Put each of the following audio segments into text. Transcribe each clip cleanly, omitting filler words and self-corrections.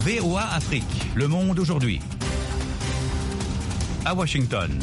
VOA Afrique, le monde aujourd'hui. À Washington.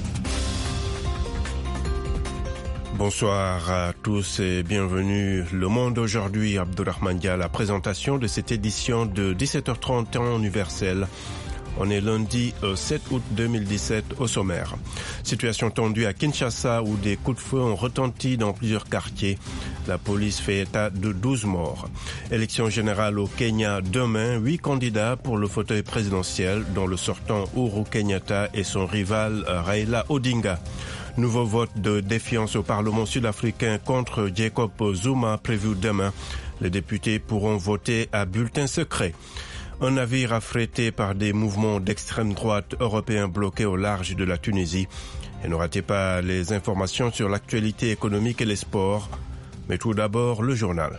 Bonsoir à tous et bienvenue. Le monde aujourd'hui, Abdourahmane Dia, la présentation de cette édition de 17h30 temps universel. On est lundi 7 août 2017 au sommaire. Situation tendue à Kinshasa où des coups de feu ont retenti dans plusieurs quartiers. La police fait état de 12 morts. Élection générale au Kenya demain. 8 candidats pour le fauteuil présidentiel dont le sortant Uhuru Kenyatta et son rival Raila Odinga. Nouveau vote de défiance au Parlement sud-africain contre Jacob Zuma prévu demain. Les députés pourront voter à bulletin secret. Un navire affrété par des mouvements d'extrême droite européens bloqué au large de la Tunisie. Et ne ratez pas les informations sur l'actualité économique et les sports. Mais tout d'abord, le journal.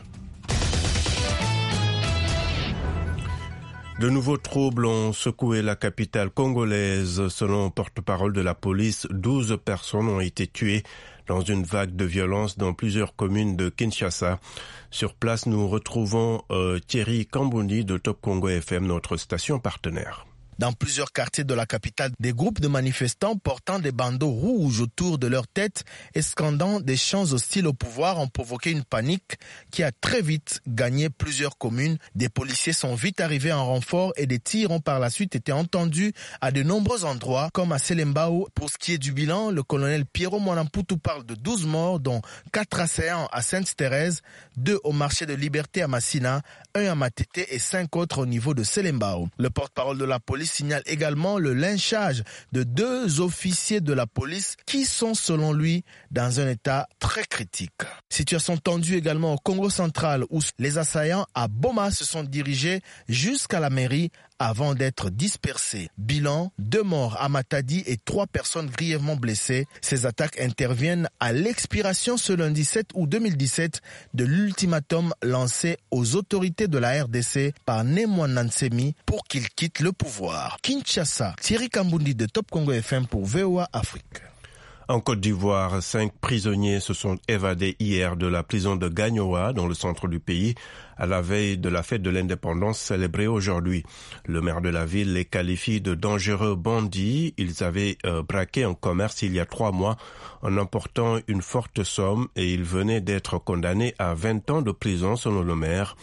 De nouveaux troubles ont secoué la capitale congolaise. Selon porte-parole de la police, 12 personnes ont été tuées dans une vague de violence dans plusieurs communes de Kinshasa. Sur place, nous retrouvons Thierry Kambundi de Top Congo FM, notre station partenaire. Dans plusieurs quartiers de la capitale, des groupes de manifestants portant des bandeaux rouges autour de leur tête et scandant des chants hostiles au pouvoir ont provoqué une panique qui a très vite gagné plusieurs communes. Des policiers sont vite arrivés en renfort et des tirs ont par la suite été entendus à de nombreux endroits, comme à Selembao. Pour ce qui est du bilan, le colonel Pierrot Mwanamputu parle de 12 morts, dont 4 assaillants à Sainte-Thérèse, 2 au marché de Liberté à Massina, 1 à Matete et 5 autres au niveau de Selembao. Le porte-parole de la police signale également le lynchage de 2 officiers de la police qui sont selon lui dans un état très critique. Situation tendue également au Congo central où les assaillants à Boma se sont dirigés jusqu'à la mairie avant d'être dispersés. Bilan, 2 morts à Matadi et 3 personnes grièvement blessées. Ces attaques interviennent à l'expiration ce lundi 7 août 2017 de l'ultimatum lancé aux autorités de la RDC par Nemwa Nansemi pour qu'il quitte le pouvoir. Kinshasa, Thierry Kambundi de Top Congo FM pour VOA Afrique. En Côte d'Ivoire, 5 prisonniers se sont évadés hier de la prison de Gagnoa, dans le centre du pays, à la veille de la fête de l'indépendance célébrée aujourd'hui. Le maire de la ville les qualifie de dangereux bandits. Ils avaient braqué un commerce il y a 3 mois en emportant une forte somme et ils venaient d'être condamnés à 20 ans de prison selon le maire.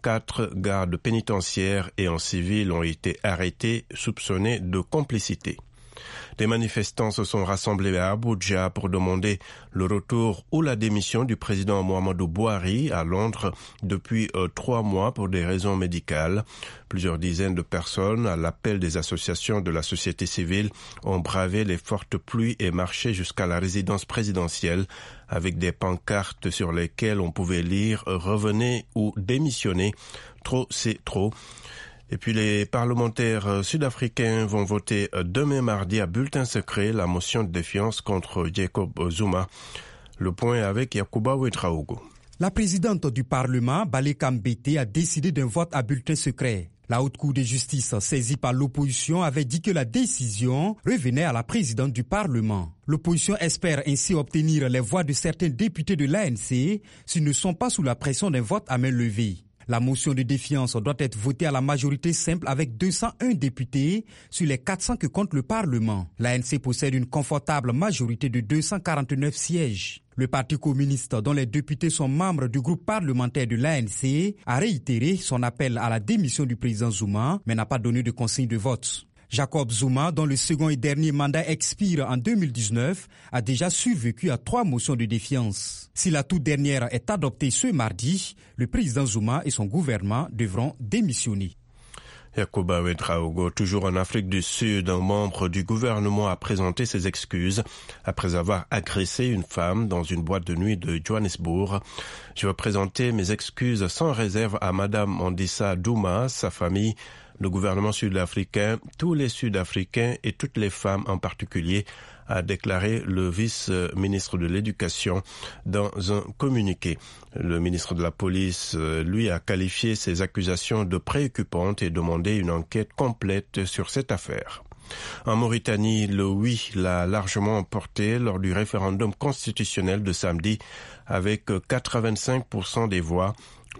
4 gardes pénitentiaires et un civil ont été arrêtés soupçonnés de complicité. Des manifestants se sont rassemblés à Abuja pour demander le retour ou la démission du président Muhammadu Buhari à Londres depuis 3 mois pour des raisons médicales. Plusieurs dizaines de personnes, à l'appel des associations de la société civile, ont bravé les fortes pluies et marché jusqu'à la résidence présidentielle avec des pancartes sur lesquelles on pouvait lire « Revenez ou démissionnez, trop c'est trop ». Et puis les parlementaires sud-africains vont voter demain mardi à bulletin secret la motion de défiance contre Jacob Zuma. Le point avec Yacouba Ouedraogo. La présidente du Parlement, Baleka Mbete, a décidé d'un vote à bulletin secret. La Haute Cour de justice, saisie par l'opposition, avait dit que la décision revenait à la présidente du Parlement. L'opposition espère ainsi obtenir les voix de certains députés de l'ANC s'ils ne sont pas sous la pression d'un vote à main levée. La motion de défiance doit être votée à la majorité simple avec 201 députés sur les 400 que compte le Parlement. L'ANC possède une confortable majorité de 249 sièges. Le Parti communiste, dont les députés sont membres du groupe parlementaire de l'ANC, a réitéré son appel à la démission du président Zuma, mais n'a pas donné de consigne de vote. Jacob Zuma, dont le second et dernier mandat expire en 2019, a déjà survécu à 3 motions de défiance. Si la toute dernière est adoptée ce mardi, le président Zuma et son gouvernement devront démissionner. Yacouba Ouedraogo, toujours en Afrique du Sud, un membre du gouvernement a présenté ses excuses après avoir agressé une femme dans une boîte de nuit de Johannesburg. Je veux présenter mes excuses sans réserve à Madame Mandisa Douma, sa famille, le gouvernement sud-africain, tous les Sud-Africains et toutes les femmes en particulier, a déclaré le vice-ministre de l'Éducation dans un communiqué. Le ministre de la Police, lui, a qualifié ces accusations de préoccupantes et demandé une enquête complète sur cette affaire. En Mauritanie, le oui l'a largement emporté lors du référendum constitutionnel de samedi avec 85% des voix.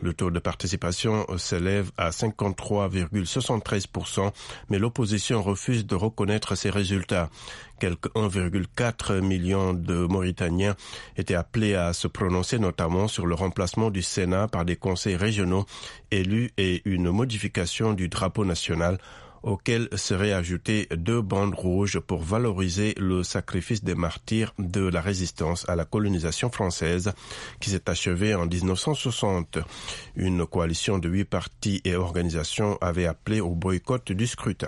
Le taux de participation s'élève à 53,73%, mais l'opposition refuse de reconnaître ces résultats. Quelques 1,4 million de Mauritaniens étaient appelés à se prononcer notamment sur le remplacement du Sénat par des conseils régionaux élus et une modification du drapeau national auquel seraient ajoutées 2 bandes rouges pour valoriser le sacrifice des martyrs de la résistance à la colonisation française qui s'est achevée en 1960. Une coalition de 8 partis et organisations avait appelé au boycott du scrutin.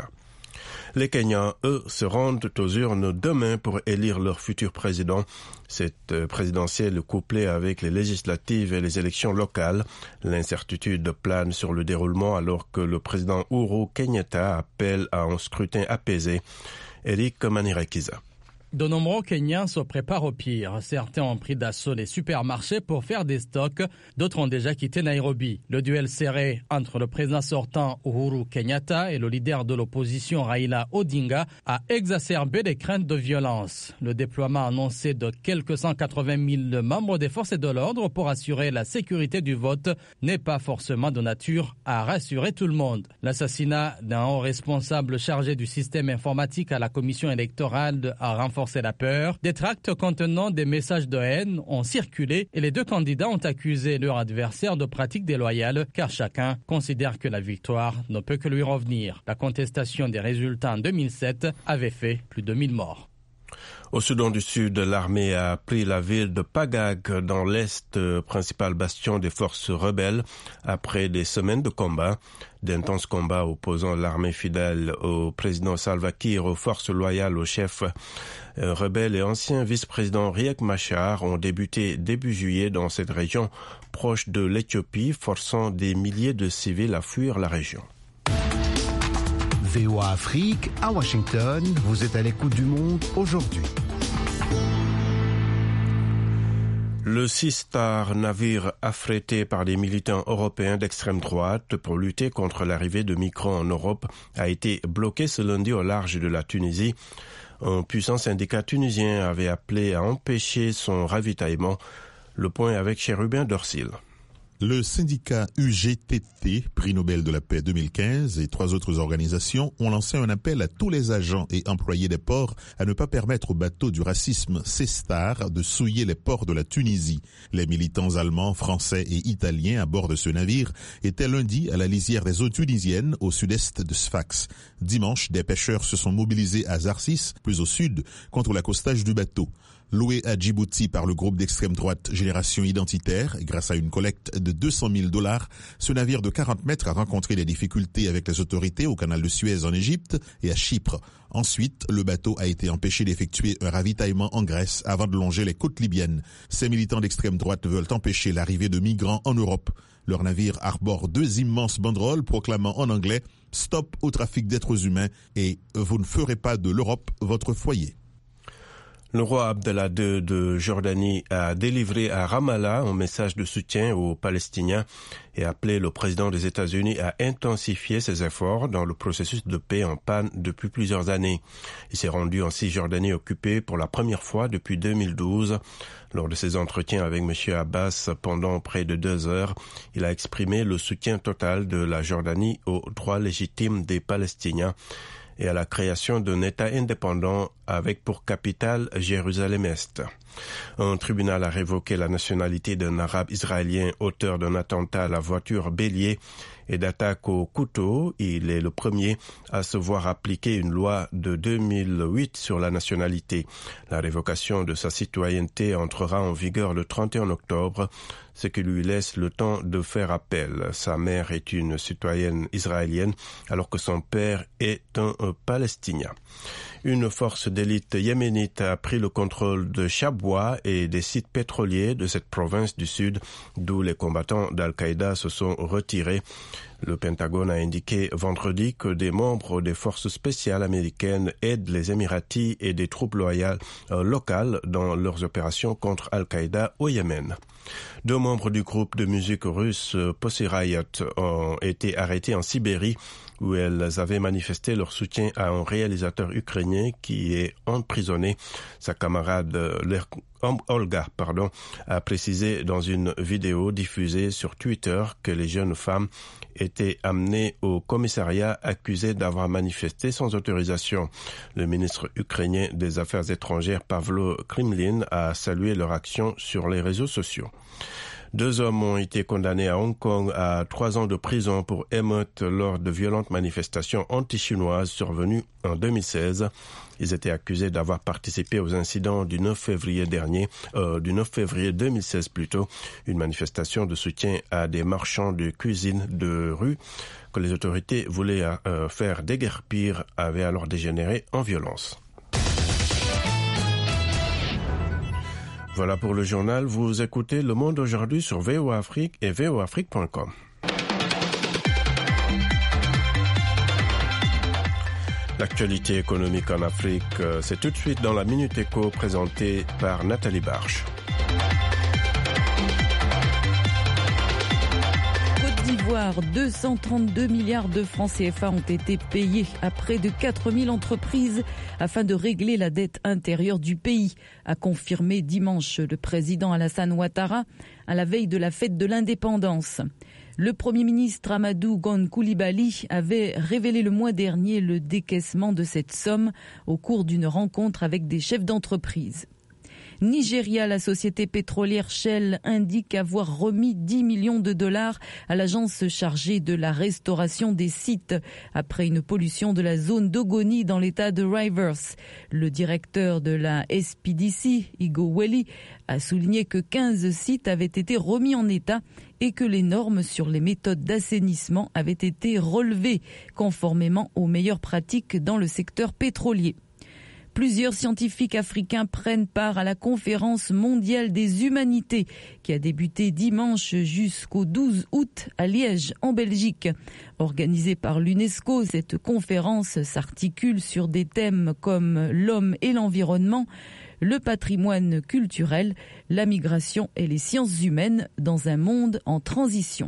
Les Kenyans, eux, se rendent aux urnes demain pour élire leur futur président. Cette présidentielle couplée avec les législatives et les élections locales. L'incertitude plane sur le déroulement alors que le président Uhuru Kenyatta appelle à un scrutin apaisé. Eric Manirekiza. De nombreux Kenyans se préparent au pire. Certains ont pris d'assaut les supermarchés pour faire des stocks. D'autres ont déjà quitté Nairobi. Le duel serré entre le président sortant Uhuru Kenyatta et le leader de l'opposition Raila Odinga a exacerbé les craintes de violence. Le déploiement annoncé de quelques 180 000 membres des forces de l'ordre pour assurer la sécurité du vote n'est pas forcément de nature à rassurer tout le monde. L'assassinat d'un haut responsable chargé du système informatique à la commission électorale a renforcé la peur. Des tracts contenant des messages de haine ont circulé et les 2 candidats ont accusé leur adversaire de pratiques déloyales car chacun considère que la victoire ne peut que lui revenir. La contestation des résultats en 2007 avait fait plus de 1000 morts. Au Soudan du Sud, l'armée a pris la ville de Pagag dans l'est, principal bastion des forces rebelles, après des semaines de combats. D'intenses combats opposant l'armée fidèle au président Salva Kiir aux forces loyales au chef rebelle et ancien vice-président Riek Machar ont débuté début juillet dans cette région proche de l'Éthiopie, forçant des milliers de civils à fuir la région. VOA Afrique, à Washington, vous êtes à l'écoute du monde aujourd'hui. Le Sea Star, navire affrété par des militants européens d'extrême droite pour lutter contre l'arrivée de migrants en Europe, a été bloqué ce lundi au large de la Tunisie. Un puissant syndicat tunisien avait appelé à empêcher son ravitaillement. Le point avec Chérubin Dorsil. Le syndicat UGTT, prix Nobel de la paix 2015, et 3 autres organisations ont lancé un appel à tous les agents et employés des ports à ne pas permettre aux bateaux du racisme Sea Star de souiller les ports de la Tunisie. Les militants allemands, français et italiens à bord de ce navire étaient lundi à la lisière des eaux tunisiennes au sud-est de Sfax. Dimanche, des pêcheurs se sont mobilisés à Zarsis, plus au sud, contre l'accostage du bateau. Loué à Djibouti par le groupe d'extrême droite Génération Identitaire, grâce à une collecte de $200 000, ce navire de 40 mètres a rencontré des difficultés avec les autorités au canal de Suez en Égypte et à Chypre. Ensuite, le bateau a été empêché d'effectuer un ravitaillement en Grèce avant de longer les côtes libyennes. Ces militants d'extrême droite veulent empêcher l'arrivée de migrants en Europe. Leur navire arbore 2 immenses banderoles proclamant en anglais « Stop au trafic d'êtres humains » et « Vous ne ferez pas de l'Europe votre foyer ». Le roi Abdallah II de Jordanie a délivré à Ramallah un message de soutien aux Palestiniens et appelé le président des États-Unis à intensifier ses efforts dans le processus de paix en panne depuis plusieurs années. Il s'est rendu en Cisjordanie occupée pour la première fois depuis 2012. Lors de ses entretiens avec M. Abbas pendant près de 2 heures, il a exprimé le soutien total de la Jordanie aux droits légitimes des Palestiniens et à la création d'un État indépendant avec pour capitale Jérusalem-Est. Un tribunal a révoqué la nationalité d'un arabe israélien auteur d'un attentat à la voiture bélier et d'attaque au couteau. Il est le premier à se voir appliquer une loi de 2008 sur la nationalité. La révocation de sa citoyenneté entrera en vigueur le 31 octobre, ce qui lui laisse le temps de faire appel. Sa mère est une citoyenne israélienne, alors que son père est un Palestinien. Une force d'élite yéménite a pris le contrôle de Chabwa et des sites pétroliers de cette province du sud, d'où les combattants d'Al-Qaïda se sont retirés. Le Pentagone a indiqué vendredi que des membres des forces spéciales américaines aident les Émiratis et des troupes locales dans leurs opérations contre Al-Qaïda au Yémen. 2 membres du groupe de musique russe Pussy Riot ont été arrêtés en Sibérie où elles avaient manifesté leur soutien à un réalisateur ukrainien qui est emprisonné. Sa camarade Olga a précisé dans une vidéo diffusée sur Twitter que les jeunes femmes étaient amenées au commissariat accusées d'avoir manifesté sans autorisation. Le ministre ukrainien des Affaires étrangères Pavlo Krimlin a salué leur action sur les réseaux sociaux. 2 hommes ont été condamnés à Hong Kong à 3 ans de prison pour émeute lors de violentes manifestations anti-chinoises survenues en 2016. Ils étaient accusés d'avoir participé aux incidents du 9 février 2016 plutôt, une manifestation de soutien à des marchands de cuisine de rue que les autorités voulaient faire déguerpir avait alors dégénéré en violence. Voilà pour le journal. Vous écoutez Le Monde aujourd'hui sur VOA Afrique et voaafrique.com. L'actualité économique en Afrique, c'est tout de suite dans la Minute Éco présentée par Nathalie Barche. d'Ivoire, 232 milliards de francs CFA ont été payés à près de 4000 entreprises afin de régler la dette intérieure du pays, a confirmé dimanche le président Alassane Ouattara à la veille de la fête de l'indépendance. Le Premier ministre Amadou Gon Coulibaly avait révélé le mois dernier le décaissement de cette somme au cours d'une rencontre avec des chefs d'entreprise. Nigeria, la société pétrolière Shell indique avoir remis 10 millions de dollars à l'agence chargée de la restauration des sites après une pollution de la zone d'Ogoni dans l'état de Rivers. Le directeur de la SPDC, Igo Welly, a souligné que 15 sites avaient été remis en état et que les normes sur les méthodes d'assainissement avaient été relevées conformément aux meilleures pratiques dans le secteur pétrolier. Plusieurs scientifiques africains prennent part à la conférence mondiale des humanités qui a débuté dimanche jusqu'au 12 août à Liège, en Belgique. Organisée par l'UNESCO, cette conférence s'articule sur des thèmes comme l'homme et l'environnement, le patrimoine culturel, la migration et les sciences humaines dans un monde en transition.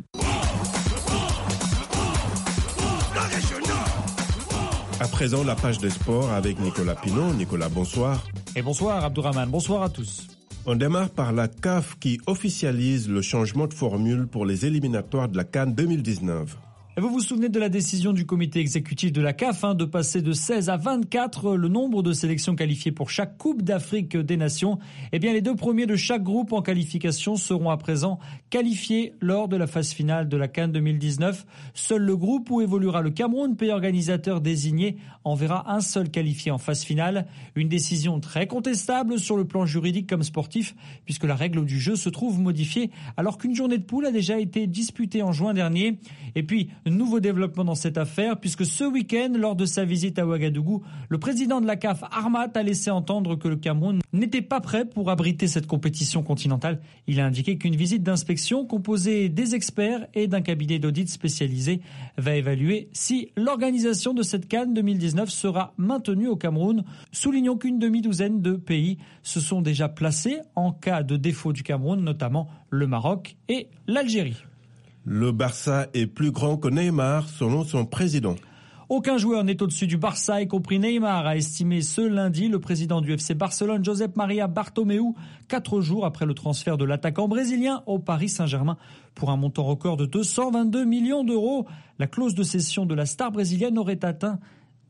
À présent, la page des sports avec Nicolas Pinault. Nicolas, bonsoir. Et bonsoir Abdourahmane, bonsoir à tous. On démarre par la CAF qui officialise le changement de formule pour les éliminatoires de la CAN 2019. Vous vous souvenez de la décision du comité exécutif de la CAF de passer de 16 à 24 le nombre de sélections qualifiées pour chaque Coupe d'Afrique des Nations. Eh bien, les 2 premiers de chaque groupe en qualification seront à présent qualifiés lors de la phase finale de la CAN 2019. Seul le groupe où évoluera le Cameroun, pays organisateur désigné, enverra un seul qualifié en phase finale. Une décision très contestable sur le plan juridique comme sportif, puisque la règle du jeu se trouve modifiée alors qu'une journée de poule a déjà été disputée en juin dernier. Et puis, nouveau développement dans cette affaire, puisque ce week-end, lors de sa visite à Ouagadougou, le président de la CAF, Armat, a laissé entendre que le Cameroun n'était pas prêt pour abriter cette compétition continentale. Il a indiqué qu'une visite d'inspection composée des experts et d'un cabinet d'audit spécialisé va évaluer si l'organisation de cette CAN 2019 sera maintenue au Cameroun. Soulignons qu'une demi-douzaine de pays se sont déjà placés en cas de défaut du Cameroun, notamment le Maroc et l'Algérie. Le Barça est plus grand que Neymar, selon son président. Aucun joueur n'est au-dessus du Barça, y compris Neymar, a estimé ce lundi le président du FC Barcelone, Josep Maria Bartomeu, 4 jours après le transfert de l'attaquant brésilien au Paris Saint-Germain pour un montant record de 222 millions d'euros. La clause de cession de la star brésilienne aurait atteint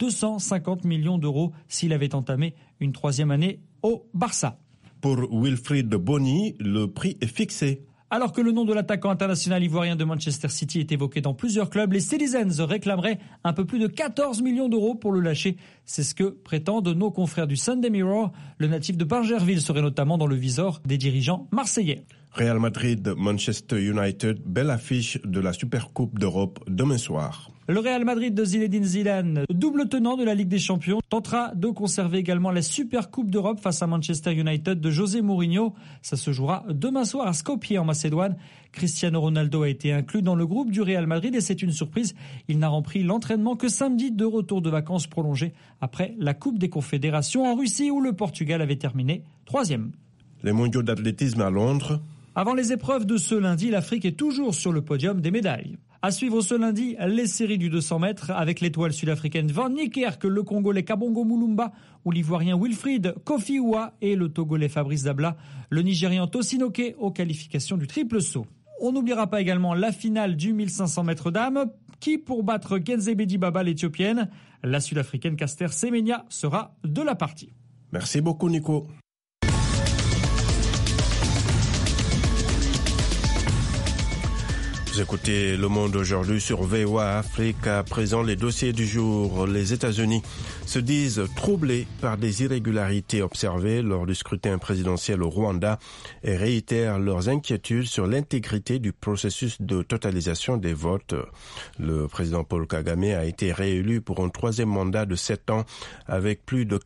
250 millions d'euros s'il avait entamé une 3e année au Barça. Pour Wilfried Bony, le prix est fixé. Alors que le nom de l'attaquant international ivoirien de Manchester City est évoqué dans plusieurs clubs, les Citizens réclameraient un peu plus de 14 millions d'euros pour le lâcher. C'est ce que prétendent nos confrères du Sunday Mirror. Le natif de Bargerville serait notamment dans le viseur des dirigeants marseillais. Real Madrid, Manchester United, belle affiche de la Supercoupe d'Europe demain soir. Le Real Madrid de Zinedine Zidane, double tenant de la Ligue des Champions, tentera de conserver également la Supercoupe d'Europe face à Manchester United de José Mourinho. Ça se jouera demain soir à Skopje en Macédoine. Cristiano Ronaldo a été inclus dans le groupe du Real Madrid et c'est une surprise. Il n'a repris l'entraînement que samedi, de retour de vacances prolongées après la Coupe des Confédérations en Russie où le Portugal avait terminé 3e. Les mondiaux d'athlétisme à Londres. Avant les épreuves de ce lundi, l'Afrique est toujours sur le podium des médailles. À suivre ce lundi, les séries du 200 mètres avec l'étoile sud-africaine Van Niekerk, le Congolais Kabongo Mulumba ou l'Ivoirien Wilfried Kofi-Oua et le Togolais Fabrice Dabla, le Nigérian Tosinoke aux qualifications du triple saut. On n'oubliera pas également la finale du 1500 mètres dames qui, pour battre Kenzebe Dibaba, l'Éthiopienne, la Sud-Africaine Caster Semenya sera de la partie. Merci beaucoup Nico. Vous écoutez Le Monde aujourd'hui sur VOA Afrique. À présent, les dossiers du jour. Les États-Unis se disent troublés par des irrégularités observées lors du scrutin présidentiel au Rwanda et réitèrent leurs inquiétudes sur l'intégrité du processus de totalisation des votes. Le président Paul Kagame a été réélu pour un troisième mandat de 7 ans avec plus de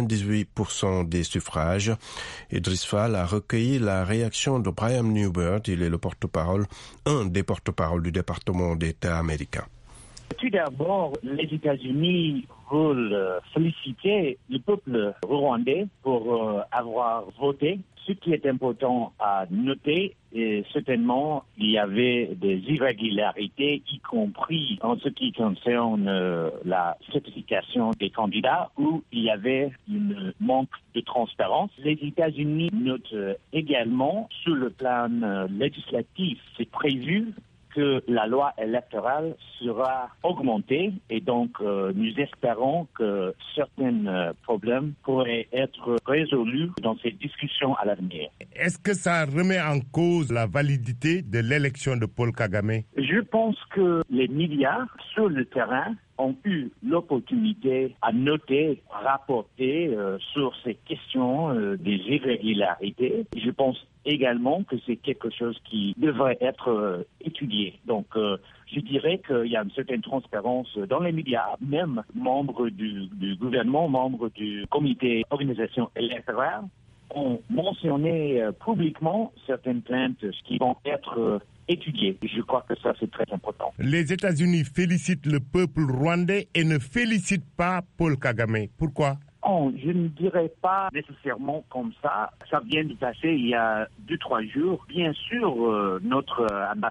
98% des suffrages. Idriss Fall a recueilli la réaction de Brian Newbert. Il est le porte-parole, un des porte-parole du département d'État américain. Tout d'abord, les États-Unis veulent féliciter le peuple rwandais pour avoir voté. Ce qui est important à noter, et certainement, il y avait des irrégularités, y compris en ce qui concerne la certification des candidats, où il y avait un manque de transparence. Les États-Unis notent également, sur le plan législatif, c'est prévu que la loi électorale sera augmentée et donc nous espérons que certains problèmes pourraient être résolus dans ces discussions à l'avenir. Est-ce que ça remet en cause la validité de l'élection de Paul Kagame? Je pense que les médias sur le terrain ont eu l'opportunité à noter, rapporter sur ces questions des irrégularités. Je pense également que c'est quelque chose qui devrait être étudié. Donc, je dirais qu'il y a une certaine transparence dans les médias, même membres du gouvernement, membres du comité d'organisation électorale, ont mentionné publiquement certaines plaintes qui vont être étudiées. Je crois que ça, c'est très important. Les États-Unis félicitent le peuple rwandais et ne félicitent pas Paul Kagame. Pourquoi? Non, je ne dirais pas nécessairement comme ça. Ça vient de passer il y a 2-3 jours. Bien sûr, notre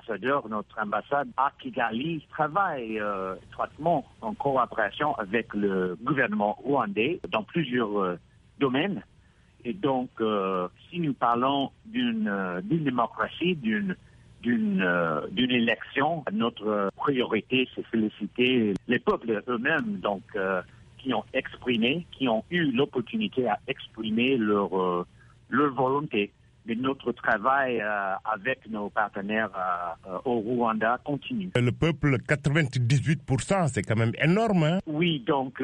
ambassade à Kigali travaille étroitement en collaboration avec le gouvernement rwandais dans plusieurs domaines. Et donc, si nous parlons d'une démocratie, d'une élection, notre priorité, c'est féliciter les peuples eux-mêmes, donc qui ont exprimé, qui ont eu l'opportunité à exprimer leur volonté. Mais notre travail avec nos partenaires au Rwanda continue. Le peuple, 98%, c'est quand même énorme, hein? Oui, donc,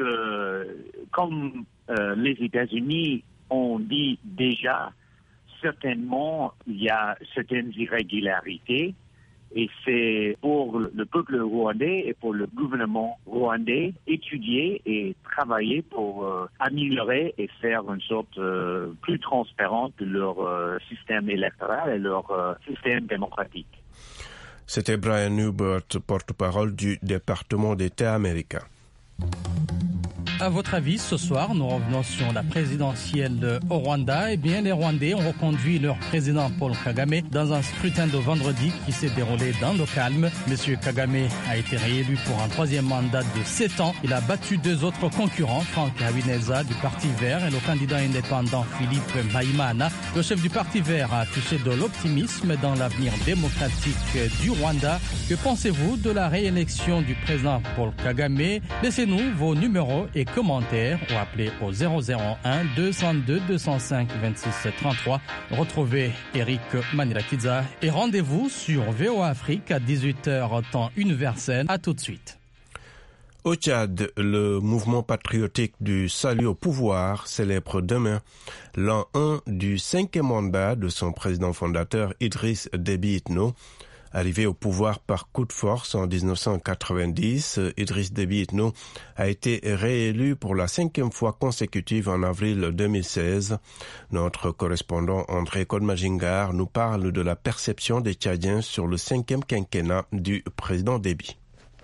comme les États-Unis ont dit déjà, certainement, il y a certaines irrégularités. Et c'est pour le peuple rwandais et pour le gouvernement rwandais étudier et travailler pour améliorer et faire une sorte plus transparente de leur système électoral et leur système démocratique. C'était Brian Newbert, porte-parole du département d'État américain. À votre avis, ce soir, nous revenons sur la présidentielle au Rwanda. Eh bien, les Rwandais ont reconduit leur président Paul Kagame dans un scrutin de vendredi qui s'est déroulé dans le calme. Monsieur Kagame a été réélu pour un troisième mandat de 7 ans. Il a battu 2 autres concurrents, Frank Habineza du Parti vert et le candidat indépendant Philippe Mpayimana. Le chef du Parti vert a affiché de l'optimisme dans l'avenir démocratique du Rwanda. Que pensez-vous de la réélection du président Paul Kagame? Laissez-nous vos numéros et commentaires ou appelez au 001 202 205 26 33. Retrouvez Eric Manilakiza et rendez-vous sur VOA Afrique à 18h temps universel. À tout de suite. Au Tchad, le mouvement patriotique du salut au pouvoir célèbre demain l'an 1 du 5e mandat de son président fondateur Idriss Déby Itno. Arrivé au pouvoir par coup de force en 1990, Idriss Déby Itno a été réélu pour la 5e fois consécutive en avril 2016. Notre correspondant André Kodmajingar nous parle de la perception des Tchadiens sur le 5e quinquennat du président Déby.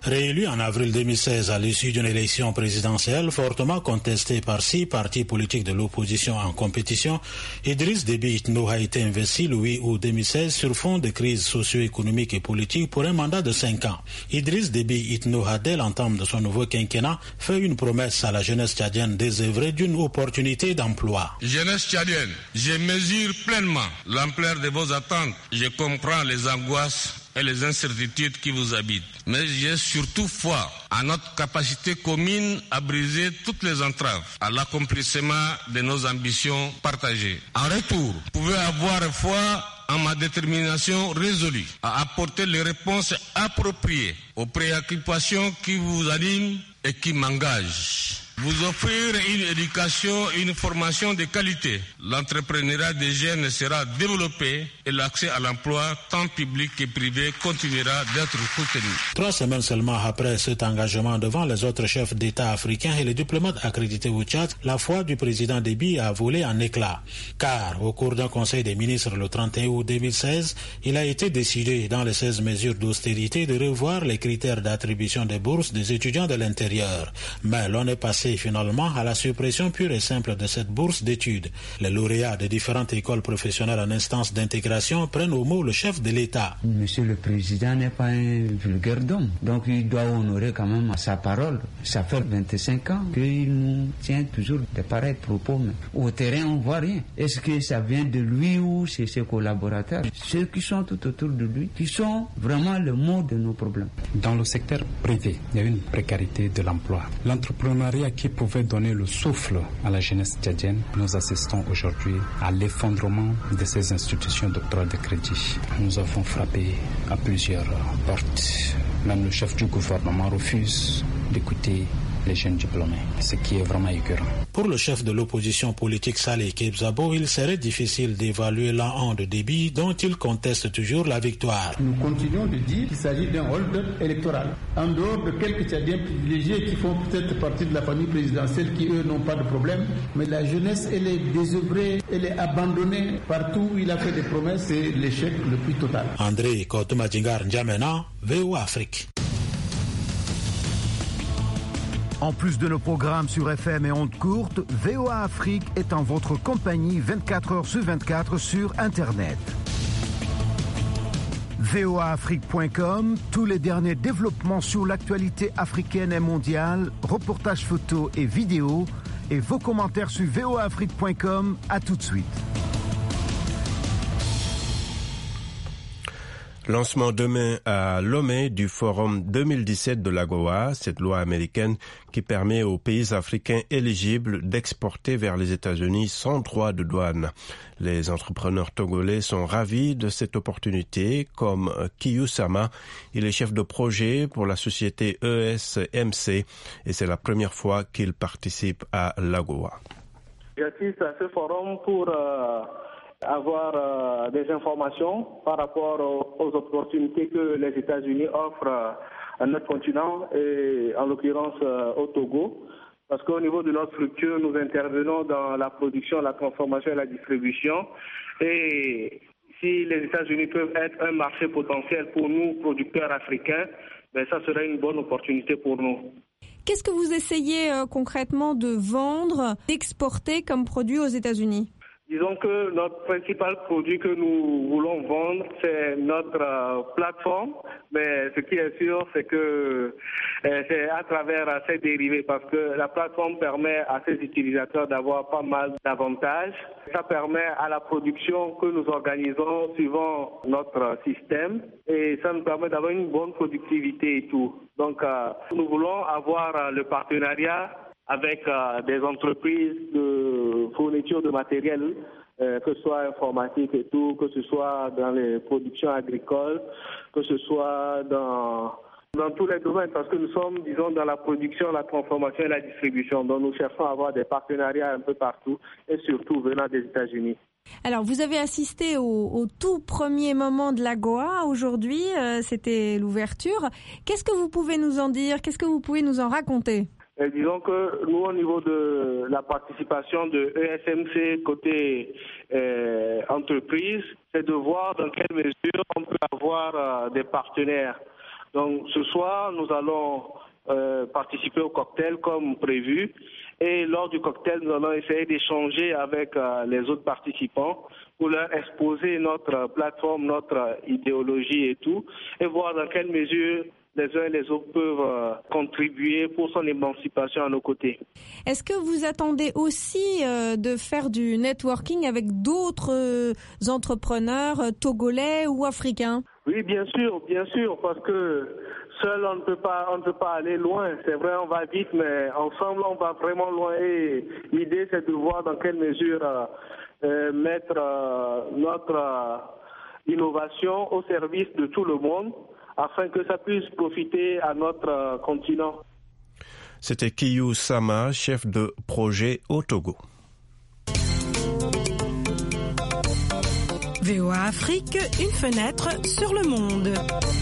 Réélu en avril 2016 à l'issue d'une élection présidentielle fortement contestée par 6 partis politiques de l'opposition en compétition, Idriss Déby Itno a été investi le 8 août 2016 sur fond de crise socio-économique et politique pour un mandat de 5 ans. Idriss Déby Itno a dès l'entame de son nouveau quinquennat fait une promesse à la jeunesse tchadienne désœuvrée d'une opportunité d'emploi. Jeunesse tchadienne, je mesure pleinement l'ampleur de vos attentes. Je comprends les angoisses et les incertitudes qui vous habitent. Mais j'ai surtout foi à notre capacité commune à briser toutes les entraves à l'accomplissement de nos ambitions partagées. En retour, vous pouvez avoir foi en ma détermination résolue à apporter les réponses appropriées aux préoccupations qui vous animent et qui m'engagent. Vous offrir une éducation et une formation de qualité. L'entrepreneuriat des jeunes sera développé et l'accès à l'emploi, tant public que privé, continuera d'être soutenu. 3 semaines seulement après cet engagement devant les autres chefs d'État africains et les diplomates accrédités au Tchad, la foi du président Déby a volé en éclats. Car au cours d'un conseil des ministres le 31 août 2016, il a été décidé dans les 16 mesures d'austérité de revoir les critères d'attribution des bourses des étudiants de l'intérieur. Mais l'on est passé finalement à la suppression pure et simple de cette bourse d'études. Les lauréats de différentes écoles professionnelles en instance d'intégration prennent au mot le chef de l'État. Monsieur le Président n'est pas un vulgaire d'homme, donc il doit honorer quand même sa parole. Ça fait 25 ans qu'il nous tient toujours de pareils propos, mais au terrain on ne voit rien. Est-ce que ça vient de lui ou c'est ses collaborateurs, ceux qui sont tout autour de lui, qui sont vraiment le mot de nos problèmes? Dans le secteur privé, il y a une précarité de l'emploi. L'entrepreneuriat qui pouvait donner le souffle à la jeunesse tchadienne, nous assistons aujourd'hui à l'effondrement de ces institutions d'octroi de crédit. Nous avons frappé à plusieurs portes. Même le chef du gouvernement refuse d'écouter les jeunes diplômés, ce qui est vraiment écœurant. Pour le chef de l'opposition politique Saleh Kebzabo, il serait difficile d'évaluer l'an de Déby dont il conteste toujours la victoire. Nous continuons de dire qu'il s'agit d'un hold-up électoral. En dehors de quelques Tchadiens privilégiés qui font peut-être partie de la famille présidentielle qui, eux, n'ont pas de problème, mais la jeunesse, elle est désœuvrée, elle est abandonnée. Partout où il a fait des promesses, c'est l'échec le plus total. André Kotomadjingar N'Djamena, VOA Afrique. En plus de nos programmes sur FM et ondes courtes, VOA Afrique est en votre compagnie 24 heures sur 24 sur Internet. voaafrique.com, tous les derniers développements sur l'actualité africaine et mondiale, reportages photos et vidéos, et vos commentaires sur voaafrique.com. À tout de suite. Lancement demain à Lomé du Forum 2017 de l'AGOA, cette loi américaine qui permet aux pays africains éligibles d'exporter vers les États-Unis sans droit de douane. Les entrepreneurs togolais sont ravis de cette opportunité, comme Kiyu Sama. Il est chef de projet pour la société ESMC et c'est la première fois qu'il participe à l'AGOA. J'assiste à ce forum pour avoir des informations par rapport aux opportunités que les États-Unis offrent à notre continent et en l'occurrence au Togo. Parce qu'au niveau de notre structure, nous intervenons dans la production, la transformation et la distribution. Et si les États-Unis peuvent être un marché potentiel pour nous, producteurs africains, ben ça serait une bonne opportunité pour nous. Qu'est-ce que vous essayez concrètement de vendre, d'exporter comme produit aux États-Unis ? Disons que notre principal produit que nous voulons vendre, c'est notre plateforme. Mais ce qui est sûr, c'est que c'est à travers ces dérivés, parce que la plateforme permet à ses utilisateurs d'avoir pas mal d'avantages. Ça permet à la production que nous organisons suivant notre système et ça nous permet d'avoir une bonne productivité et tout. Donc, nous voulons avoir le partenariat avec des entreprises de fourniture de matériel, que ce soit informatique et tout, que ce soit dans les productions agricoles, que ce soit dans tous les domaines, parce que nous sommes, disons, dans la production, la transformation et la distribution. Donc nous cherchons à avoir des partenariats un peu partout et surtout venant des États-Unis. Alors, vous avez assisté au tout premier moment de l'AGOA aujourd'hui, c'était l'ouverture. Qu'est-ce que vous pouvez nous en dire? Qu'est-ce que vous pouvez nous en raconter? Disons que nous, au niveau de la participation de ESMC côté entreprise, c'est de voir dans quelle mesure on peut avoir des partenaires. Donc ce soir, nous allons participer au cocktail comme prévu. Et lors du cocktail, nous allons essayer d'échanger avec les autres participants pour leur exposer notre plateforme, notre idéologie et tout, et voir dans quelle mesure les uns et les autres peuvent contribuer pour son émancipation à nos côtés. Est-ce que vous attendez aussi de faire du networking avec d'autres entrepreneurs togolais ou africains? Oui, bien sûr, parce que seul on ne peut pas aller loin. C'est vrai, on va vite, mais ensemble on va vraiment loin. Et l'idée, c'est de voir dans quelle mesure mettre notre innovation au service de tout le monde, afin que ça puisse profiter à notre continent. C'était Kiyu Sama, chef de projet au Togo. VOA Afrique, une fenêtre sur le monde.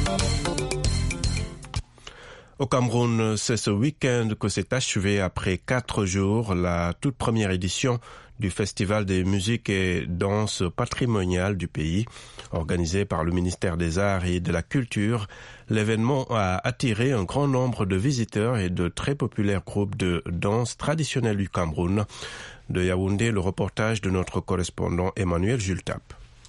Au Cameroun, c'est ce week-end que s'est achevée après 4 jours la toute première édition du Festival des musiques et danses patrimoniales du pays. Organisé par le ministère des Arts et de la Culture, l'événement a attiré un grand nombre de visiteurs et de très populaires groupes de danse traditionnelle du Cameroun. De Yaoundé, le reportage de notre correspondant Emmanuel Jultap.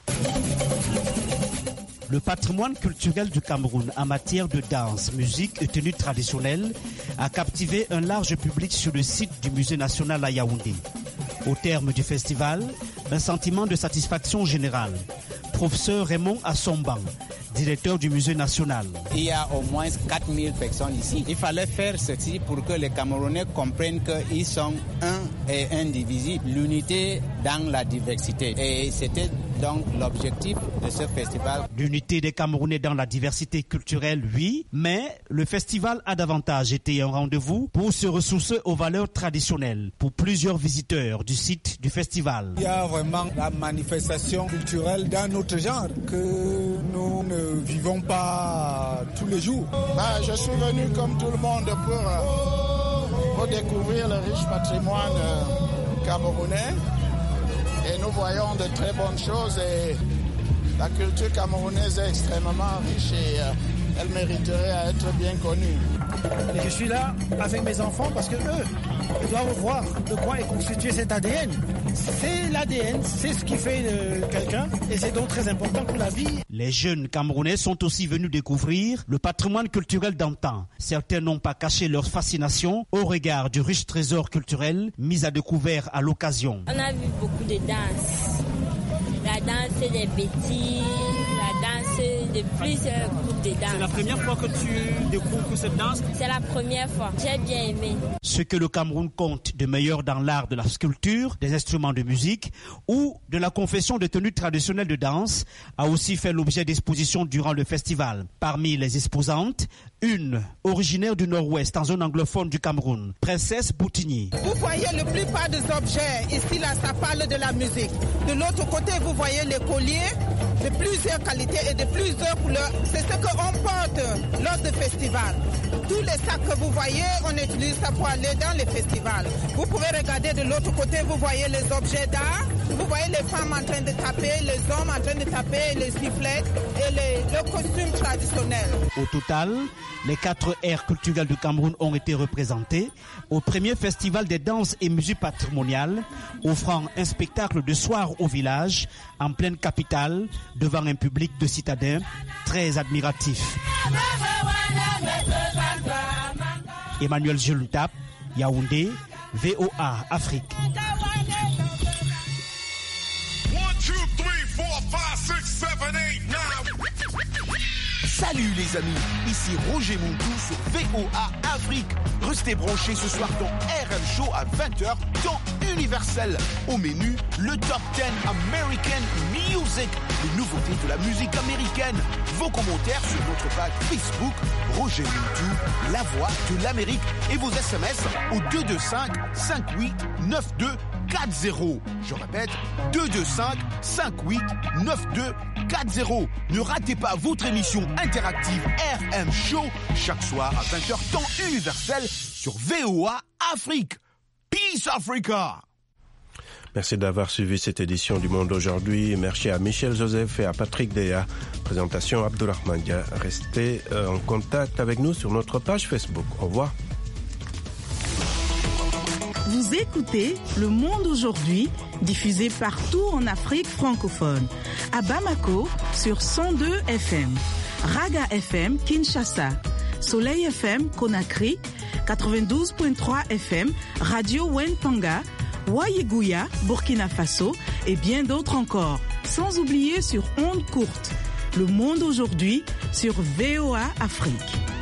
Le patrimoine culturel du Cameroun en matière de danse, musique et tenues traditionnelles a captivé un large public sur le site du Musée national à Yaoundé. Au terme du festival, un sentiment de satisfaction générale. Professeur Raymond Assomban, directeur du Musée national. Il y a au moins 4000 personnes ici. Il fallait faire ceci pour que les Camerounais comprennent qu'ils sont un et indivisibles. L'unité dans la diversité. Et c'était donc l'objectif de ce festival. L'unité des Camerounais dans la diversité culturelle, oui, mais le festival a davantage été un rendez-vous pour se ressourcer aux valeurs traditionnelles pour plusieurs visiteurs du site du festival. Il y a vraiment la manifestation culturelle d'un autre genre que nous ne vivons pas tous les jours. Je suis venu comme tout le monde pour découvrir le riche patrimoine camerounais. Et nous voyons de très bonnes choses et la culture camerounaise est extrêmement riche et elle mériterait à être bien connue. Et je suis là avec mes enfants parce que eux, ils doivent voir de quoi est constitué cet ADN. C'est l'ADN, c'est ce qui fait quelqu'un et c'est donc très important pour la vie. Les jeunes Camerounais sont aussi venus découvrir le patrimoine culturel d'antan. Certains n'ont pas caché leur fascination au regard du riche trésor culturel mis à découvert à l'occasion. On a vu beaucoup de danse. La danse des bêtises, la danse de plusieurs groupes de danse. C'est la première fois que tu découvres cette danse? C'est la première fois. J'ai bien aimé. Ce que le Cameroun compte de meilleur dans l'art de la sculpture, des instruments de musique ou de la confection de tenues traditionnelles de danse a aussi fait l'objet d'expositions durant le festival. Parmi les exposantes, une originaire du Nord-Ouest en zone anglophone du Cameroun, Princesse Boutigny. Vous voyez la plupart des objets ici, là, ça parle de la musique. De l'autre côté, vous voyez les colliers de plusieurs qualités et de plusieurs couleurs. C'est ce qu'on porte lors du festival. Tous les sacs que vous voyez, on utilise ça pour aller dans les festivals. Vous pouvez regarder de l'autre côté, vous voyez les objets d'art. Vous voyez les femmes en train de taper, les hommes en train de taper, les sifflets et le costume traditionnel. Au total, les 4 aires culturelles du Cameroun ont été représentées au premier festival des danses et musiques patrimoniales, offrant un spectacle de soir au village, en pleine capitale, devant un public de citadins très admiratif. Emmanuel Jultap, Yaoundé, VOA Afrique. 1, 2, 3, 4, 5, 6, 7, 8, 9. Salut les amis, ici Roger Montou sur VOA Afrique. Restez branchés ce soir dans RM Show à 20h, temps universel. Au menu, le Top 10 American Music, les nouveautés de la musique américaine. Vos commentaires sur notre page Facebook, Roger Montou, la voix de l'Amérique. Et vos SMS au 225 58 92 40. Je répète, 225 58 92 40. Ne ratez pas votre émission interactive RM Show chaque soir à 20h temps universel sur VOA Afrique. Peace Africa. Merci d'avoir suivi cette édition du Monde aujourd'hui. Merci à Michel Joseph et à Patrick Déa. Présentation Abdourahmane Dia. Restez en contact avec nous sur notre page Facebook. Au revoir. Vous écoutez Le Monde aujourd'hui, diffusé partout en Afrique francophone. À Bamako, sur 102 FM. Raga FM, Kinshasa. Soleil FM, Conakry. 92.3 FM, Radio Wentanga. Waïgouya, Burkina Faso et bien d'autres encore. Sans oublier sur ondes courtes. Le Monde aujourd'hui sur VOA Afrique.